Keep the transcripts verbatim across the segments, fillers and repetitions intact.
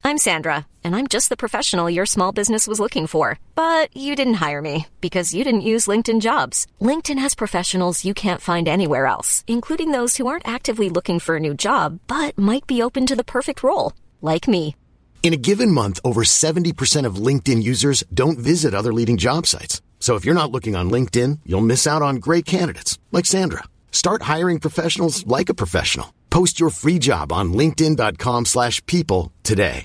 I'm Sandra, and I'm just the professional your small business was looking for. But you didn't hire me because you didn't use LinkedIn Jobs. LinkedIn has professionals you can't find anywhere else, including those who aren't actively looking for a new job, but might be open to the perfect role, like me. In a given month, over seventy percent of LinkedIn users don't visit other leading job sites. So if you're not looking on LinkedIn, you'll miss out on great candidates like Sandra. Start hiring professionals like a professional. Post your free job on linkedin.com slash people today.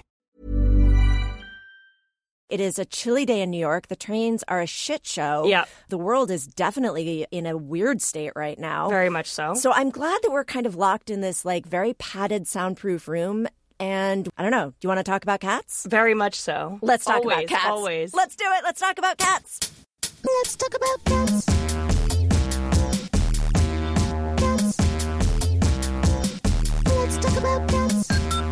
It is a chilly day in New York. The trains are a shit show. Yeah. The world is definitely in a weird state right now. Very much so. So I'm glad that we're kind of locked in this like very padded, soundproof room. And I don't know, do you want to talk about cats? Very much so. Let's talk always, about cats. Always. Let's do it. Let's talk about cats. Let's talk about cats. Cats. Let's talk about cats.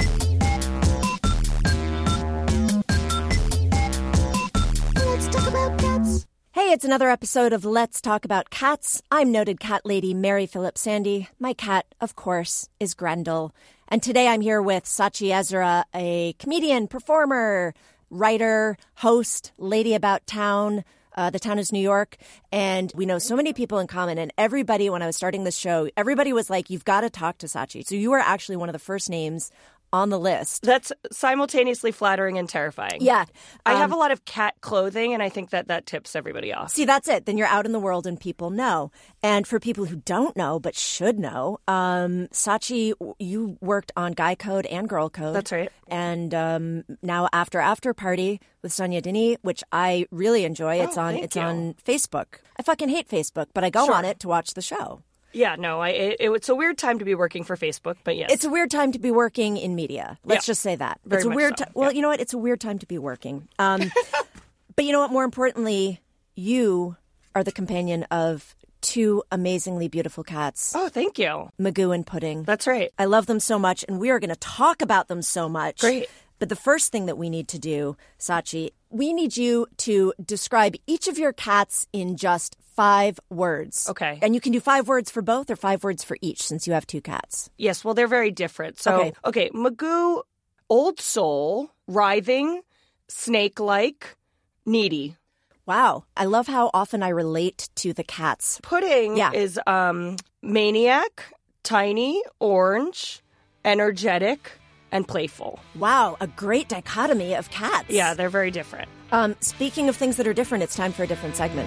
Let's talk about cats. Hey, it's another episode of Let's Talk About Cats. I'm noted cat lady Mary Phillips Sandy. My cat, of course, is Grendel. And today I'm here with Sachi Ezra, a comedian, performer, writer, host, lady about town. Uh, the town is New York, and we know so many people in common. And everybody, when I was starting this show, everybody was like, you've got to talk to Sachi. So you were actually one of the first names on the list. That's simultaneously flattering and terrifying. Yeah. I um, have a lot of cat clothing, and I think that that tips everybody off. See, that's it. Then you're out in the world and people know. And for people who don't know but should know, um, Sachi, you worked on Guy Code and Girl Code. That's right. And um, now After After Party with Sonia Dini, which I really enjoy. Oh, it's on thank it's you. on Facebook. I fucking hate Facebook, but I go Sure. on it to watch the show. Yeah, no, I, it, it's a weird time to be working for Facebook, but yes. It's a weird time to be working in media. Let's Yeah. just say that. Very it's a much weird so, ti- Well, yeah. you know what? It's a weird time to be working. Um, but you know what? More importantly, you are the companion of two amazingly beautiful cats, Oh, thank you. Magoo and Pudding. That's right. I love them so much, and we are going to talk about them so much. Great. But the first thing that we need to do, Sachi, we need you to describe each of your cats in just five words. Okay. And you can do five words for both or five words for each since you have two cats. Yes, well, they're very different. So, Okay. okay, Magoo, old soul, writhing, snake-like, needy. Wow. I love how often I relate to the cats. Pudding Yeah. is um, maniac, tiny, orange, energetic, and playful. Wow. A great dichotomy of cats. Yeah, they're very different. Um, speaking of things that are different, it's time for a different segment.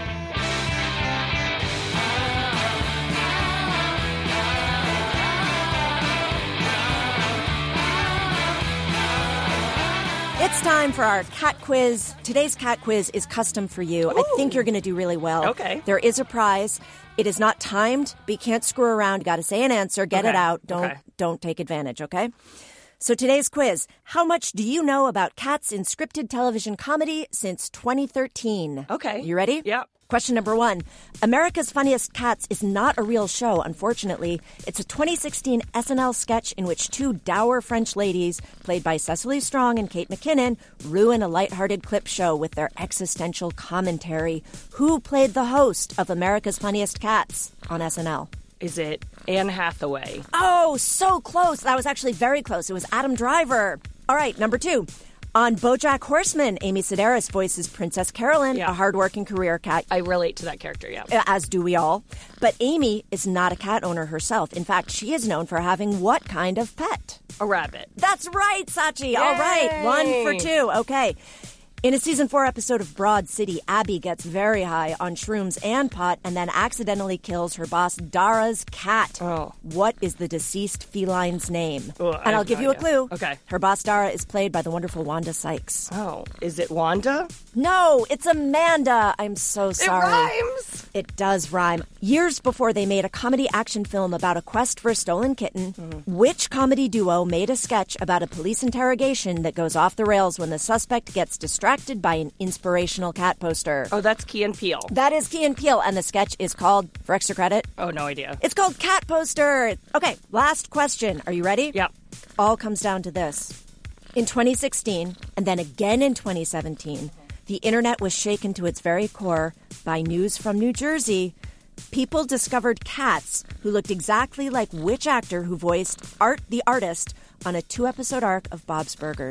It's time for our cat quiz. Today's cat quiz is custom for you. I think you're going to do really well. Okay. There is a prize. It is not timed, but you can't screw around. You got to say an answer, get it Okay. out. Don't Okay. don't take advantage, okay? So today's quiz, how much do you know about cats in scripted television comedy since twenty thirteen? Okay. You ready? Yeah. Question number one. America's Funniest Cats is not a real show, unfortunately. It's a twenty sixteen S N L sketch in which two dour French ladies, played by Cecily Strong and Kate McKinnon, ruin a lighthearted clip show with their existential commentary. Who played the host of America's Funniest Cats on S N L? Is it Anne Hathaway? Oh, so close. That was actually very close. It was Adam Driver. All right, number two. On BoJack Horseman, Amy Sedaris voices Princess Carolyn, Yeah. a hardworking career cat. I relate to that character, yeah. As do we all. But Amy is not a cat owner herself. In fact, she is known for having what kind of pet? A rabbit. That's right, Sachi. All right, one for two. Okay. In a season four episode of Broad City, Abby gets very high on shrooms and pot and then accidentally kills her boss Dara's cat. Oh. What is the deceased feline's name? Oh, I and I'll have give no you a idea. clue. Okay. Her boss Dara is played by the wonderful Wanda Sykes. Oh, is it Wanda? No, it's Amanda. I'm so sorry. It rhymes. It does rhyme. Years before they made a comedy action film about a quest for a stolen kitten, Mm-hmm. which comedy duo made a sketch about a police interrogation that goes off the rails when the suspect gets distracted by an inspirational cat poster? Oh, that's Key and Peele. That is Key and Peele, and the sketch is called, for extra credit, Oh, no idea. it's called Cat Poster. Okay, last question. Are you ready? Yep. All comes down to this. In twenty sixteen, and then again in twenty seventeen, the internet was shaken to its very core by news from New Jersey. People discovered cats who looked exactly like which actor who voiced Art the Artist on a two-episode arc of Bob's Burgers?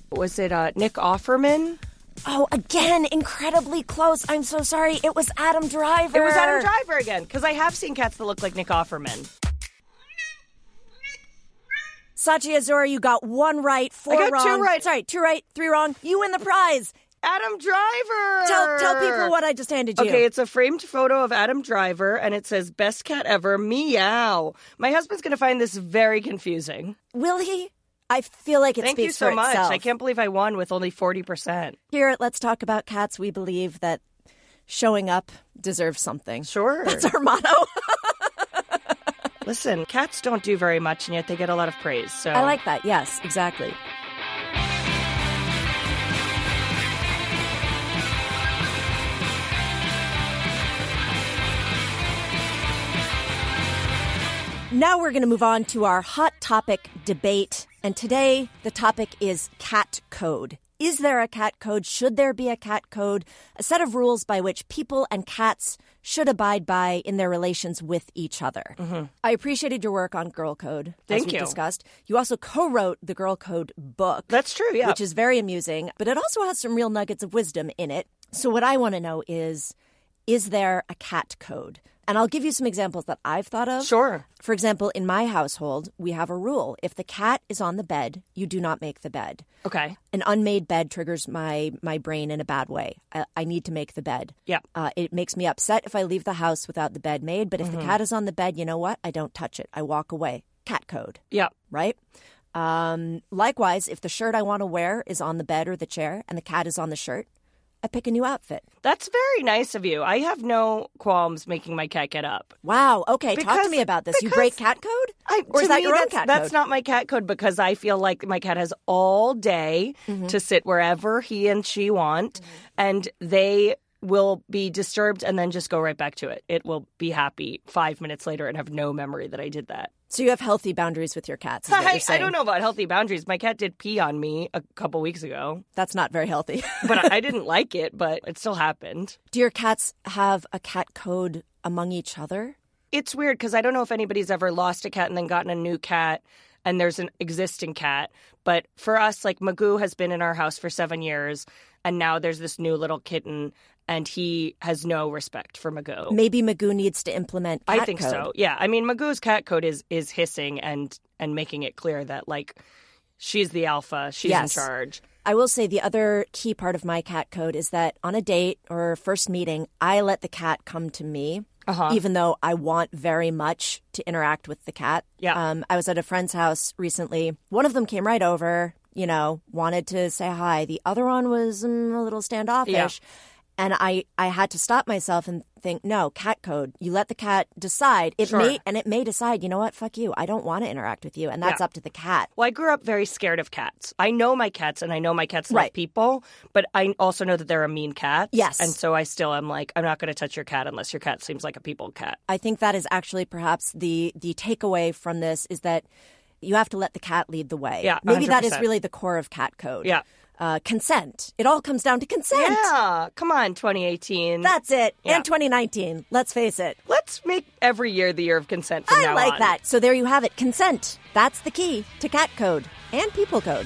Was it uh, Nick Offerman? Oh, again, incredibly close. I'm so sorry. It was Adam Driver. It was Adam Driver again, because I have seen cats that look like Nick Offerman. Sachi Azura, you got one right, four I got wrong. two right. Sorry, two right, three wrong. You win the prize. Adam Driver! Tell tell people what I just handed you. Okay, it's a framed photo of Adam Driver, and it says, best cat ever, meow. My husband's going to find this very confusing. Will he? I feel like it Thank speaks you so for much. itself. I can't believe I won with only forty percent. Here at Let's Talk About Cats, we believe that showing up deserves something. Sure. That's our motto. Listen, cats don't do very much, and yet they get a lot of praise. So I like that. Yes, exactly. Now we're going to move on to our hot topic debate. And today, the topic is cat code. Is there a cat code? Should there be a cat code? A set of rules by which people and cats should abide by in their relations with each other. Mm-hmm. I appreciated your work on Girl Code, Thank as we you. discussed. You also co-wrote the Girl Code book. That's true, yeah. Which is very amusing, but it also has some real nuggets of wisdom in it. So what I want to know is, is there a cat code? And I'll give you some examples that I've thought of. Sure. For example, in my household, we have a rule. If the cat is on the bed, you do not make the bed. Okay. An unmade bed triggers my, my brain in a bad way. I, I need to make the bed. Yeah. Uh, it makes me upset if I leave the house without the bed made. But if mm-hmm. the cat is on the bed, you know what? I don't touch it. I walk away. Cat code. Yeah. Right? Um, likewise, if the shirt I want to wear is on the bed or the chair and the cat is on the shirt, I pick a new outfit. That's very nice of you. I have no qualms making my cat get up. Wow. Okay. Because, Talk to me about this. You break cat code? I, or is that me, your own that's, cat that's code? not my cat code because I feel like my cat has all day mm-hmm. to sit wherever he and she want, mm-hmm. and they will be disturbed and then just go right back to it. It will be happy five minutes later and have no memory that I did that. So you have healthy boundaries with your cats, is what I, you're saying. I don't know about healthy boundaries. My cat did pee on me a couple weeks ago. That's not very healthy. But I, I didn't like it, but it still happened. Do your cats have a cat code among each other? It's weird because I don't know if anybody's ever lost a cat and then gotten a new cat and there's an existing cat. But for us, like Magoo has been in our house for seven years and now there's this new little kitten and he has no respect for Magoo. Maybe Magoo needs to implement cat I think code. so. Yeah. I mean, Magoo's cat code is is hissing and and making it clear that, like, she's the alpha. She's yes. in charge. I will say the other key part of my cat code is that on a date or first meeting, I let the cat come to me, uh-huh. even though I want very much to interact with the cat. Yeah. Um, I was at a friend's house recently. One of them came right over, you know, wanted to say hi. The other one was um, a little standoffish. Yeah. And I, I had to stop myself and think, no, cat code. You let the cat decide. It Sure. may and it may decide, you know what, fuck you. I don't want to interact with you. And that's Yeah. up to the cat. Well, I grew up very scared of cats. I know my cats, and I know my cats Right. like people, but I also know that they're a mean cat. Yes. And so I still am like, I'm not going to touch your cat unless your cat seems like a people cat. I think that is actually perhaps the the takeaway from this is that you have to let the cat lead the way. Yeah, Maybe that is one hundred percent. really the core of cat code. Yeah. Uh, consent. It all comes down to consent. Yeah. Come on, twenty eighteen. That's it. Yeah. And twenty nineteen. Let's face it. Let's make every year the year of consent from I now like on. that. So there you have it. Consent. That's the key to cat code and people code.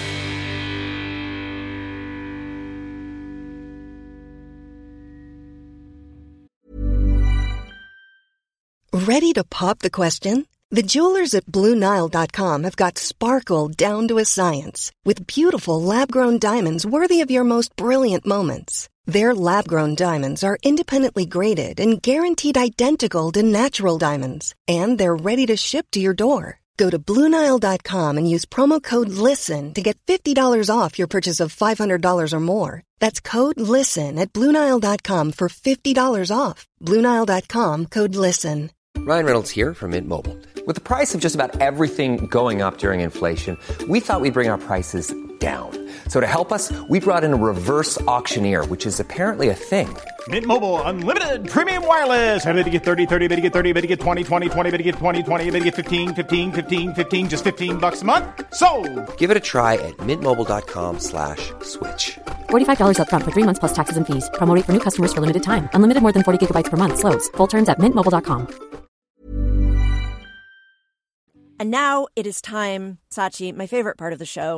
Ready to pop the question? The jewelers at Blue Nile dot com have got sparkle down to a science with beautiful lab-grown diamonds worthy of your most brilliant moments. Their lab-grown diamonds are independently graded and guaranteed identical to natural diamonds, and they're ready to ship to your door. Go to Blue Nile dot com and use promo code LISTEN to get fifty dollars off your purchase of five hundred dollars or more. That's code LISTEN at Blue Nile dot com for fifty dollars off. Blue Nile dot com, code LISTEN. Ryan Reynolds here from Mint Mobile. With the price of just about everything going up during inflation, we thought we'd bring our prices down. So to help us, we brought in a reverse auctioneer, which is apparently a thing. Mint Mobile Unlimited Premium Wireless. How to get thirty, thirty, bit to get thirty, bit to get twenty, twenty, twenty, bit to get twenty, twenty, bit to get fifteen, fifteen, fifteen, fifteen, just fifteen bucks a month? Sold! Give it a try at mintmobile.com slash switch. forty-five dollars up front for three months plus taxes and fees. Promo rate for new customers for limited time. Unlimited more than forty gigabytes per month. Slows full terms at mint mobile dot com. And now it is time, Sachi, my favorite part of the show,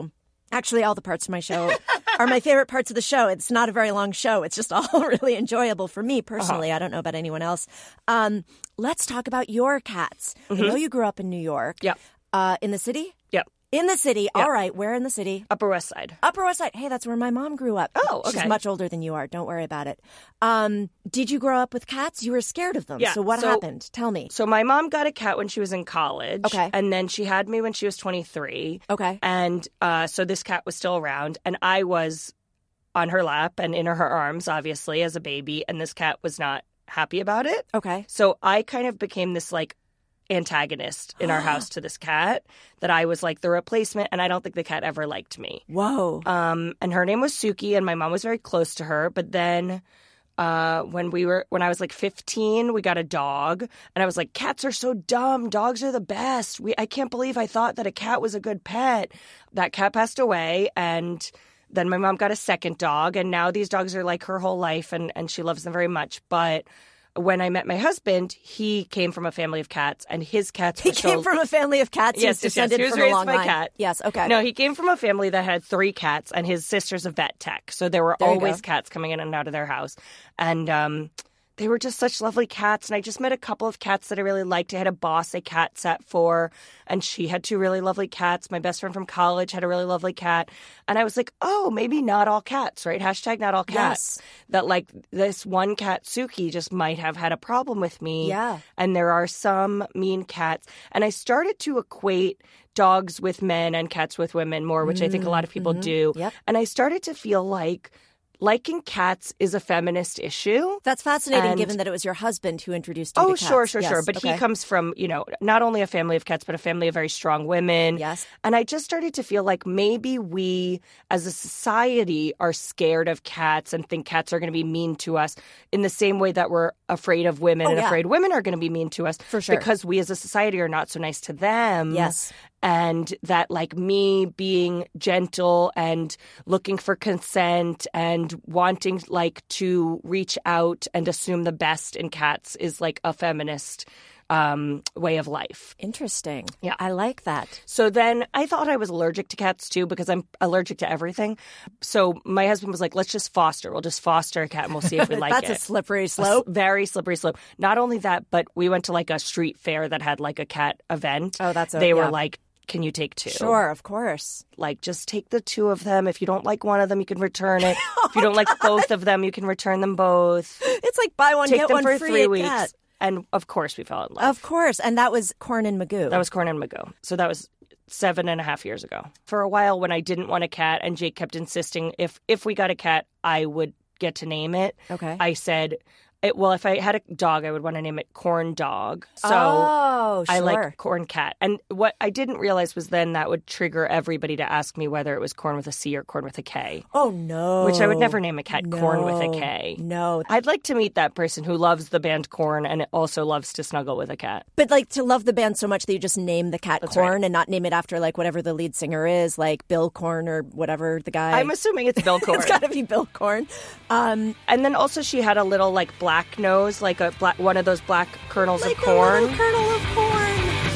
Actually, all the parts of my show are my favorite parts of the show. It's not a very long show. It's just all really enjoyable for me personally. Uh-huh. I don't know about anyone else. Um, let's talk about your cats. Mm-hmm. I know you grew up in New York. Yep. Uh, in the city? Yep. In the city. Yep. All right. Where in the city? Upper West Side. Upper West Side. Hey, that's where my mom grew up. Oh, okay. She's much older than you are. Don't worry about it. Um, did you grow up with cats? You were scared of them. Yeah. So what so, happened? Tell me. So my mom got a cat when she was in college. Okay. And then she had me when she was twenty-three. Okay. And uh, so this cat was still around. And I was on her lap and in her arms, obviously, as a baby. And this cat was not happy about it. Okay. So I kind of became this, like, antagonist in our house to this cat, that I was like the replacement, and I don't think the cat ever liked me. Whoa. Um, and her name was Suki, and my mom was very close to her. But then uh, when we were when I was like fifteen, we got a dog, and I was like, cats are so dumb. Dogs are the best. We I can't believe I thought that a cat was a good pet. That cat passed away, and then my mom got a second dog, and now these dogs are like her whole life, and, and she loves them very much. But when I met my husband, he came from a family of cats, and his cats He were came so... from a family of cats. Yes, He's yes, yes. descended He was from raised a long by line. cat. Yes, okay. No, he came from a family that had three cats, and his sister's a vet tech. So there were There you always go. cats coming in and out of their house. And um, they were just such lovely cats. And I just met a couple of cats that I really liked. I had a boss a cat sat for, and she had two really lovely cats. My best friend from college had a really lovely cat. And I was like, oh, maybe not all cats, right? Hashtag not all cats. Yes. That, like, this one cat, Suki, just might have had a problem with me. Yeah. And there are some mean cats. And I started to equate dogs with men and cats with women more, which I think a lot of people do. Yep. And I started to feel like liking cats is a feminist issue. That's fascinating, And- given that it was your husband who introduced you Oh, to cats. sure, sure, Yes, sure. But okay. he comes from, you know, not only a family of cats, but a family of very strong women. Yes. And I just started to feel like maybe we as a society are scared of cats and think cats are going to be mean to us in the same way that we're afraid of women Oh, and yeah. afraid women are going to be mean to us. For sure. Because we as a society are not so nice to them. Yes. And that, like, me being gentle and looking for consent and wanting, like, to reach out and assume the best in cats is, like, a feminist um, way of life. Interesting. Yeah. I like that. So then I thought I was allergic to cats, too, because I'm allergic to everything. So my husband was like, let's just foster. We'll just foster a cat and we'll see if we like That's it. a slippery A slope. s- very slippery slope. Not only that, but we went to, like, a street fair that had, like, a cat event. Oh, that's a- They yeah. were like, can you take two? Sure, of course. Like, just take the two of them. If you don't like one of them, you can return it. If you don't like both of them, you can return them both. It's like buy one, Take get them one for free three at weeks. Cat. And, of course, we fell in love. Of course. And that was Corn and Magoo. That was Corn and Magoo. So that was seven and a half years ago. For a while, when I didn't want a cat and Jake kept insisting if, if we got a cat, I would get to name it. Okay. I said... It, well, if I had a dog, I would want to name it Corn Dog. So Oh, I sure. like Corn Cat. And what I didn't realize was then that would trigger everybody to ask me whether it was corn with a C or corn with a K. Oh, no. Which I would never name a cat Corn with a No. K. No. I'd like to meet that person who loves the band Corn and also loves to snuggle with a cat. But like to love the band so much that you just name the cat That's Corn right. and not name it after like whatever the lead singer is, like Bill Corn or whatever the guy. I'm assuming it's Bill Corn. It's got to be Bill Corn. Um, And then also she had a little like black nose, like a black one of those black kernels like of corn. a little kernel of corn.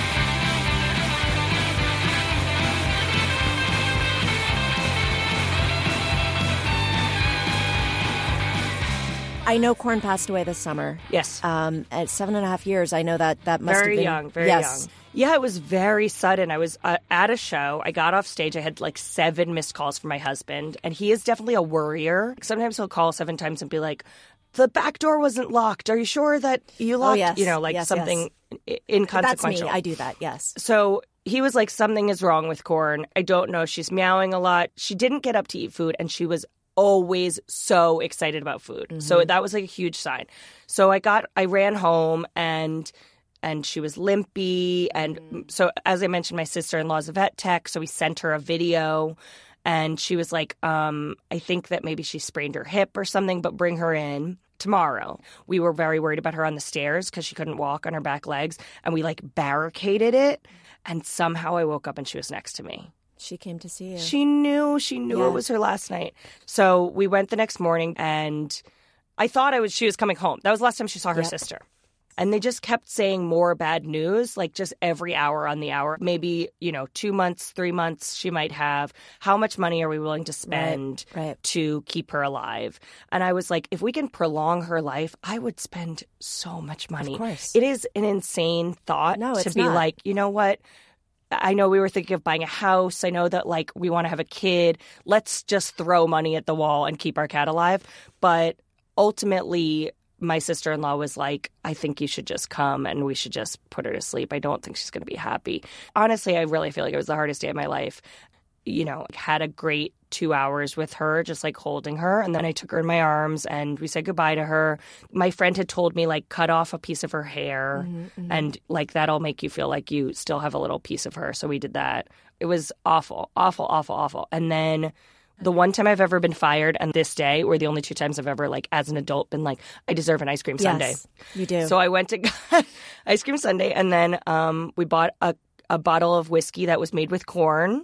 I know Corn passed away this summer. Yes. Um, at seven and a half years, I know that that must very have been young, very yes. young. Yeah, it was very sudden. I was uh, at a show. I got off stage. I had like seven missed calls from my husband, and he is definitely a worrier. Sometimes he'll call seven times and be like, "The back door wasn't locked. Are you sure that you locked?" Oh, yes. You know, like Yes, something i- That's inconsequential. me. I do that. Yes. So he was like, something is wrong with Corn. I don't know. She's meowing a lot. She didn't get up to eat food, and she was always so excited about food. Mm-hmm. So that was like a huge sign. So I got, I ran home and and she was limpy. And Mm-hmm. so as I mentioned, my sister-in-law's a vet tech. So we sent her a video and she was like, um, I think that maybe she sprained her hip or something, but bring her in tomorrow. We were very worried about her on the stairs because she couldn't walk on her back legs. And we like barricaded it. And somehow I woke up and she was next to me. She came to see you. She knew. She knew Yeah. it was her last night. So we went the next morning, and I thought I was. She was coming home. That was the last time she saw her Yep. sister. And they just kept saying more bad news, like just every hour on the hour. Maybe, you know, two months, three months she might have. How much money are we willing to spend right, right. to keep her alive? And I was like, if we can prolong her life, I would spend so much money. Of course. It is an insane thought No, to it's be not. like, you know what? I know we were thinking of buying a house. I know that, like, we want to have a kid. Let's just throw money at the wall and keep our cat alive. But ultimately, my sister-in-law was like, I think you should just come and we should just put her to sleep. I don't think she's going to be happy. Honestly, I really feel like it was the hardest day of my life. You know, had a great two hours with her, just like holding her. And then I took her in my arms and we said goodbye to her. My friend had told me, like, cut off a piece of her hair Mm-hmm, mm-hmm. and, like, that'll make you feel like you still have a little piece of her. So we did that. It was awful, awful, awful, awful. And then the one time I've ever been fired and this day were the only two times I've ever, like, as an adult been like, I deserve an ice cream sundae. Yes, you do. So I went to get ice cream sundae and then um, we bought a, a bottle of whiskey that was made with corn.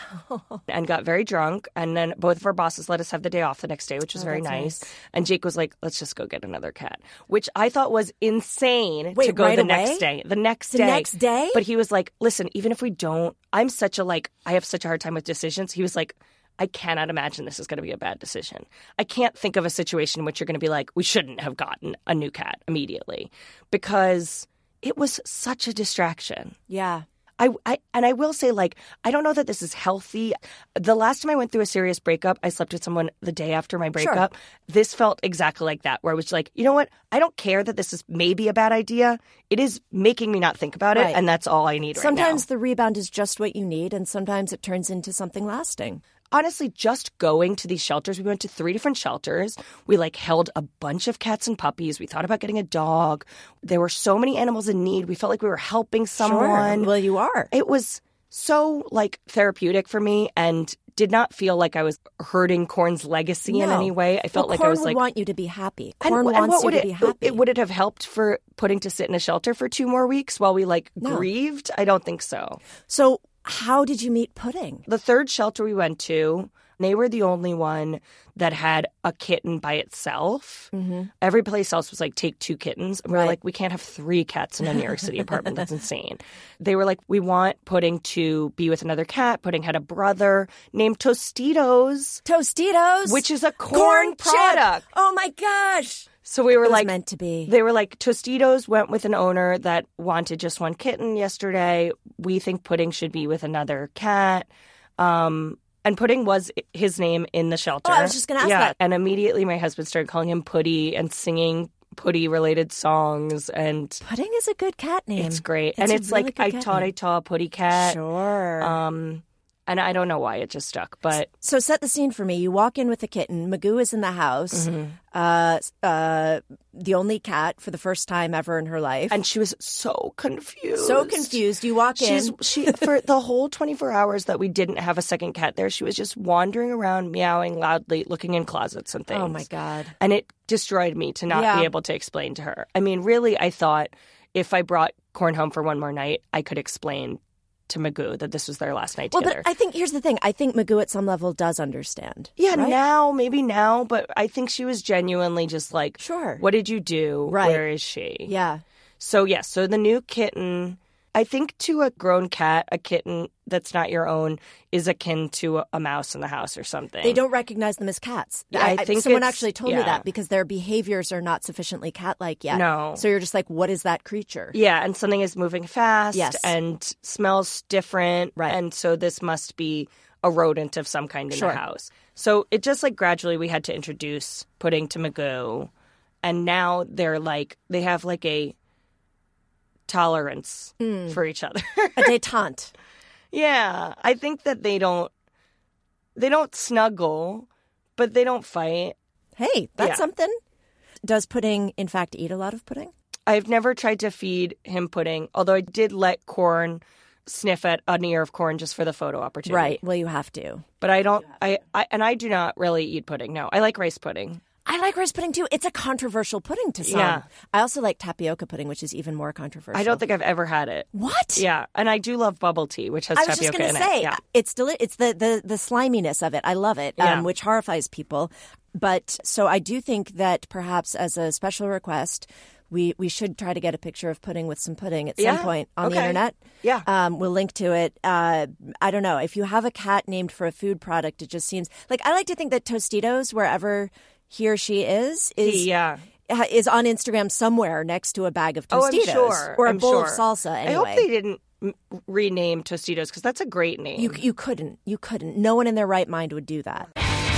And got very drunk. And then both of our bosses let us have the day off the next day, which was Oh, very that's nice. nice. And Jake was like, let's just go get another cat, which I thought was insane Wait, to go right the away? next day. The next The day. next day? But he was like, listen, even if we don't, I'm such a, like, I have such a hard time with decisions. He was like, I cannot imagine this is going to be a bad decision. I can't think of a situation in which you're going to be like, we shouldn't have gotten a new cat immediately, because it was such a distraction. Yeah. I, I and I will say, like, I don't know that this is healthy. The last time I went through a serious breakup, I slept with someone the day after my breakup. This felt exactly like that, where I was like, you know what? I don't care that this is maybe a bad idea. It is making me not think about Right. it, and that's all I need Sometimes right now. the rebound is just what you need, and sometimes it turns into something lasting. Honestly, just going to these shelters, we went to three different shelters. We, like, held a bunch of cats and puppies. We thought about getting a dog. There were so many animals in need. We felt like we were helping someone. Sure. Well, you are. It was so, like, therapeutic for me and did not feel like I was hurting Corn's legacy in No. any way. I felt well, like Corn I was would like, want you to be happy. and, Corn and wants what you would to it, be happy. it would it have helped for putting to sit in a shelter for two more weeks while we, like, No. grieved? I don't think so. So how did you meet Pudding? The third shelter we went to, they were the only one that had a kitten by itself. Mm-hmm. Every place else was like, take two kittens. And we were Right. like, we can't have three cats in a New York City apartment. That's insane. They were like, we want Pudding to be with another cat. Pudding had a brother named Tostitos, Tostitos, which is a corn, chip. product. Oh my gosh! So we were It was like, meant to be. They were like, Tostitos went with an owner that wanted just one kitten yesterday. We think Pudding should be with another cat. Um, and Pudding was his name in the shelter. Oh, I was just gonna ask yeah. that. And immediately my husband started calling him Putty and singing Putty-related songs. And Pudding is a good cat name. it's great. It's and a it's really like, good I cat taught name. I taught a Putty cat. Sure. Um, and I don't know why it just stuck, but So set the scene for me. You walk in with the kitten. Magoo is in the house. Mm-hmm. Uh, uh, the only cat for the first time ever in her life. and she was so confused. so confused. You walk She's in. she for the whole twenty-four hours that we didn't have a second cat there, she was just wandering around, meowing loudly, looking in closets and things. Oh my God. And it destroyed me to not Yeah. be able to explain to her. I mean, really, I thought if I brought Corn home for one more night, I could explain to Magoo that this was their last night Well, together. but I think here's the thing. I think Magoo at some level does understand. yeah, right? now, maybe now, but I think she was genuinely just like, Sure. what did you do? Right. Where is she? Yeah. So, yes, so the new kitten, I think to a grown cat, a kitten that's not your own is akin to a, a mouse in the house or something. They don't recognize them as cats. I think someone it's- actually told me yeah. that because their behaviors are not sufficiently cat-like yet. No. So you're just like, what is that creature? Yeah, and something is moving fast Yes. and smells different. Right. And so this must be a rodent of some kind in Sure. the house. So it just like gradually we had to introduce Pudding to Magoo. And now they're like, they have like a tolerance Hmm. for each other. A détente. Yeah, I think that they don't they don't snuggle, but they don't fight. Hey, that's Yeah. something. Does Pudding, in fact, eat a lot of pudding? I've never tried to feed him pudding, although I did let Corn sniff at an ear of corn just for the photo opportunity. Right. Well, you have to. But I don't I, I and I do not really eat pudding. No. I like rice pudding. I like rice pudding, too. It's a controversial pudding to some. Yeah. I also like tapioca pudding, which is even more controversial. I don't think I've ever had it. What? Yeah, and I do love bubble tea, which has I was just tapioca going in to say, it. Yeah. it's deli- It's the, the, the sliminess of it. I love it, Yeah. um, which horrifies people. But so I do think that perhaps as a special request, we we should try to get a picture of Pudding with some pudding at some Yeah. point on the Okay. internet. Yeah. Um, we'll link to it. Uh, I don't know. If you have a cat named for a food product, it just seems like I like to think that Tostitos, wherever he or she is, is He, yeah. ha- is on Instagram somewhere next to a bag of Oh, Tostitos I'm sure. or a I'm bowl sure. of salsa. Anyway, I hope they didn't m- rename Tostitos because that's a great name. You you couldn't. You couldn't. No one in their right mind would do that.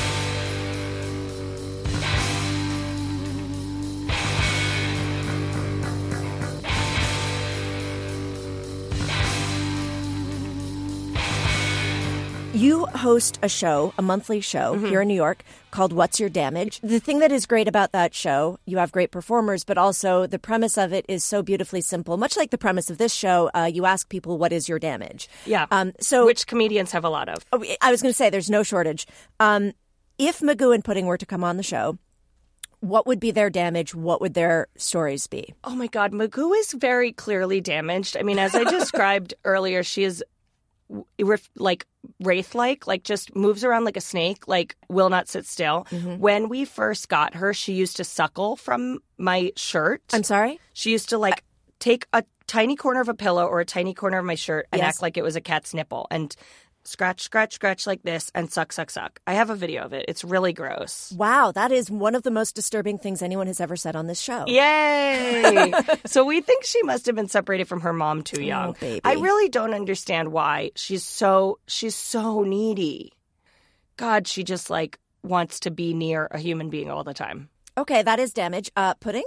You host a show, a monthly show Mm-hmm. here in New York called What's Your Damage? The thing that is great about that show, you have great performers, but also the premise of it is so beautifully simple. Much like the premise of this show, uh, you ask people, what is your damage? yeah. Um, so Which comedians have a lot of. Oh, I was going to say there's no shortage. Um, if Magoo and Pudding were to come on the show, what would be their damage? What would their stories be? Oh my God, Magoo is very clearly damaged. I mean, as I described earlier, she is w- ref- like wraith-like, like just moves around like a snake, like will not sit still. Mm-hmm. When we first got her, she used to suckle from my shirt. I'm sorry? She used to like take a tiny corner of a pillow or a tiny corner of my shirt and Yes. act like it was a cat's nipple and scratch, scratch, scratch like this and suck, suck, suck. I have a video of it. It's really gross. Wow, that is one of the most disturbing things anyone has ever said on this show. Yay! So we think she must have been separated from her mom too young. Oh, baby. I really don't understand why she's so she's so needy. God, she just like wants to be near a human being all the time. Okay, that is damage. Uh, Pudding?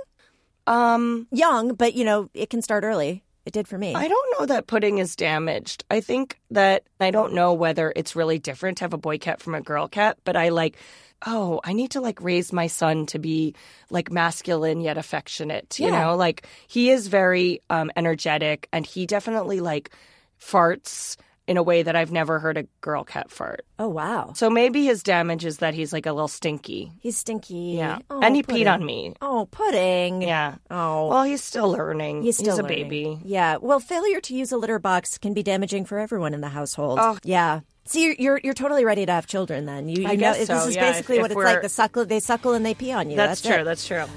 Um, Young, but, you know, it can start early. It did for me. I don't know that Pudding is damaged. I think that I don't know whether it's really different to have a boy cat from a girl cat, but I like, oh, I need to like raise my son to be like masculine yet affectionate, you Yeah. know? Like he is very um, energetic and he definitely like farts in a way that I've never heard a girl cat fart. Oh, wow. So maybe his damage is that he's like a little stinky. He's stinky. Yeah. Oh, and he Pudding. peed on me. Oh, Pudding. Yeah. Oh. Well, he's still learning. He's still a learning. baby. Yeah. Well, failure to use a litter box can be damaging for everyone in the household. Oh. Yeah. See, you're, you're you're totally ready to have children then. You, you I know, guess this so, is yeah. basically If- what if it's like. we're- The suckle, they suckle and they pee on you. That's, That's, true. it. That's true.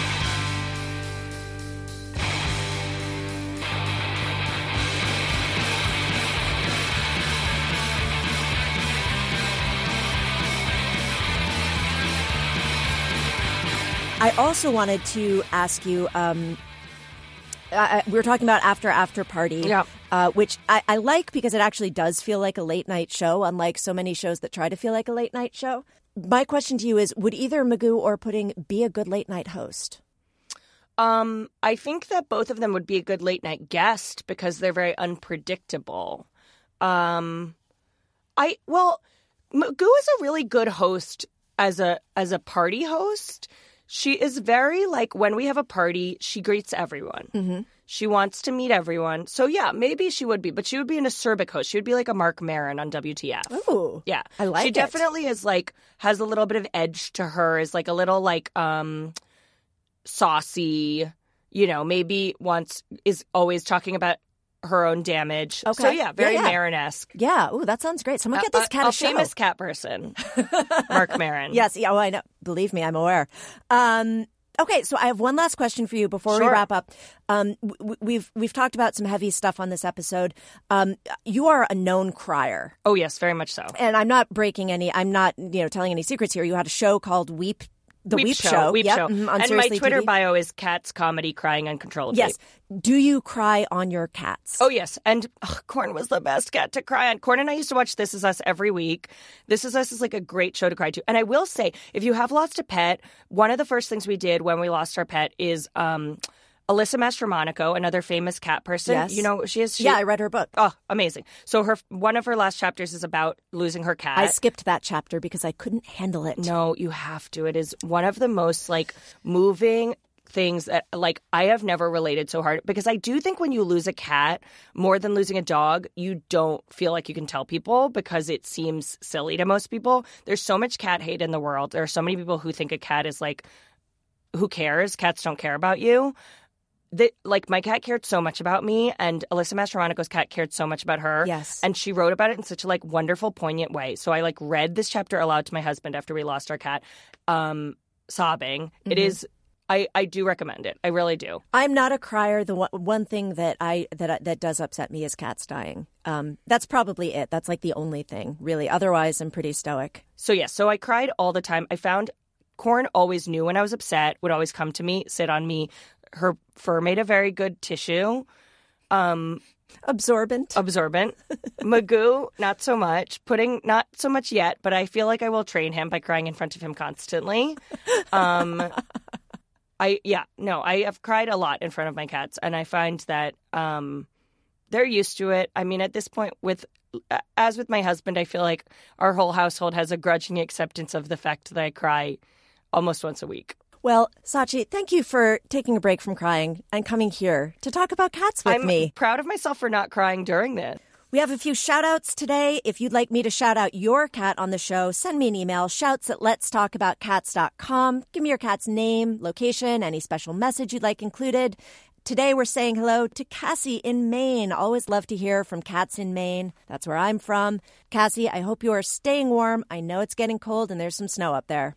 I also wanted to ask you. Um, I, I- we were talking about After After Party, Yeah. uh, which I, I like because it actually does feel like a late night show, unlike so many shows that try to feel like a late night show. My question to you is: would either Magoo or Pudding be a good late night host? Um, I think that both of them would be a good late night guest because they're very unpredictable. Um, I well, Magoo is a really good host as a as a party host. She is very like when we have a party, she greets everyone. Mm-hmm. She wants to meet everyone. So yeah, maybe she would be, but she would be an acerbic host. She would be like a Mark Maron on W T F. Ooh, Yeah, I like She it. definitely is like has a little bit of edge to her. Is like a little like um saucy. You know, maybe once is always talking about her own damage. Okay. So yeah, very Yeah, yeah. Maron-esque. Yeah. Ooh, that sounds great. Someone get this a, cat a, a, show. famous cat person, Mark Maron. Yes. Yeah. Oh, I know. Believe me, I'm aware. Um, okay. So I have one last question for you before we Sure. wrap up. Um, w- we've we've talked about some heavy stuff on this episode. Um, you are a known crier, Oh yes, very much so. and I'm not breaking any. I'm not you know telling any secrets here. You had a show called Weep. The Weep, Show. Weep Yep, Show. mhm, on and Seriously my Twitter T V. bio is Cats Comedy Crying Uncontrollably. Yes. Do you cry on your cats? Oh, yes. And ugh, Corn was the best cat to cry on. Corn and I used to watch This Is Us every week. This Is Us is like a great show to cry to. And I will say, if you have lost a pet, one of the first things we did when we lost our pet is um, Alyssa Mastromonaco, another famous cat person. Yes. You know, she is. She, Yeah, I read her book. Oh, amazing. So her one of her last chapters is about losing her cat. I skipped that chapter because I couldn't handle it. No, you have to. It is one of the most like moving things that like I have never related so hard because I do think when you lose a cat more than losing a dog, you don't feel like you can tell people because it seems silly to most people. There's so much cat hate in the world. There are so many people who think a cat is like, who cares? Cats don't care about you. That like my cat cared so much about me, and Alyssa Mastromonaco's cat cared so much about her. Yes. And she wrote about it in such a like wonderful, poignant way. So I like read this chapter aloud to my husband after we lost our cat, um, sobbing. Mm-hmm. It is I, I do recommend it. I really do. I'm not a crier. The one, one thing that I that that does upset me is cats dying. Um, that's probably it. That's like the only thing, really. Otherwise, I'm pretty stoic. So, yes, yeah, so I cried all the time. I found Corn always knew when I was upset, would always come to me, sit on me. Her fur made a very good tissue. Um, absorbent. Absorbent. Magoo, not so much. Pudding, not so much yet, but I feel like I will train him by crying in front of him constantly. Um I yeah, no, I have cried a lot in front of my cats, and I find that um, they're used to it. I mean, at this point, with as with my husband, I feel like our whole household has a grudging acceptance of the fact that I cry almost once a week. Well, Sachi, thank you for taking a break from crying and coming here to talk about cats with I'm me. I'm proud of myself for not crying during this. We have a few shout-outs today. If you'd like me to shout out your cat on the show, send me an email, shouts at lets talk about cats dot com. Give me your cat's name, location, any special message you'd like included. Today we're saying hello to Cassie in Maine. Always love to hear from cats in Maine. That's where I'm from. Cassie, I hope you are staying warm. I know it's getting cold and there's some snow up there.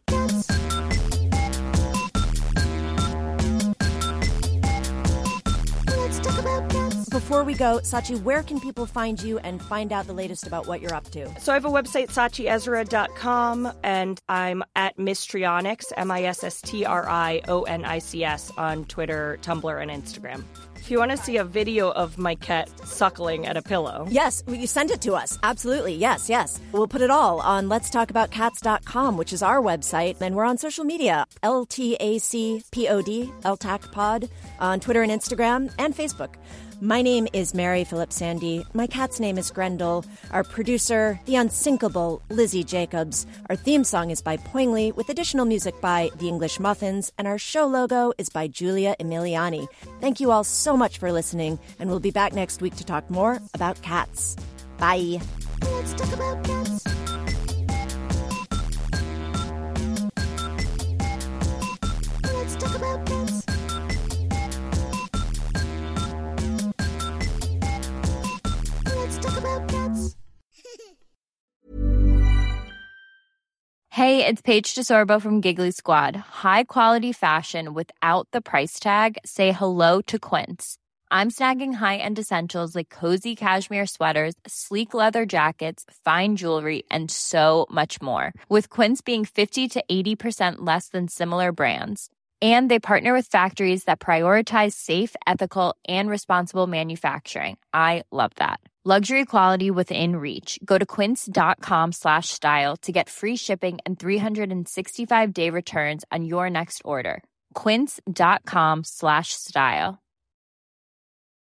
Let's talk about cats. Before we go, Sachi, where can people find you and find out the latest about what you're up to? So I have a website, sachi ezra dot com, and I'm at Mistrionics, M I S S T R I O N I C S, on Twitter, Tumblr, and Instagram. If you want to see a video of my cat suckling at a pillow. Yes, you send it to us. Absolutely. Yes, yes. We'll put it all on lets talk about cats dot com, which is our website. And we're on social media, L T A C P O D, L T A C Pod, on Twitter and Instagram and Facebook. My name is Mary Phillips Sandy. My cat's name is Grendel. Our producer, the unsinkable Lizzie Jacobs. Our theme song is by Poingley, with additional music by The English Muffins, and our show logo is by Julia Emiliani. Thank you all so much for listening, and we'll be back next week to talk more about cats. Bye. Let's talk about cats. Let's talk about cats. Let's talk about cats. Hey, it's Paige DeSorbo from Giggly Squad. High quality fashion without the price tag. Say hello to Quince. I'm snagging high-end essentials like cozy cashmere sweaters, sleek leather jackets, fine jewelry, and so much more. With Quince being fifty to eighty percent less than similar brands. And they partner with factories that prioritize safe, ethical, and responsible manufacturing. I love that. Luxury quality within reach. Go to quince.com slash style to get free shipping and three sixty-five day returns on your next order. Quince.com slash style.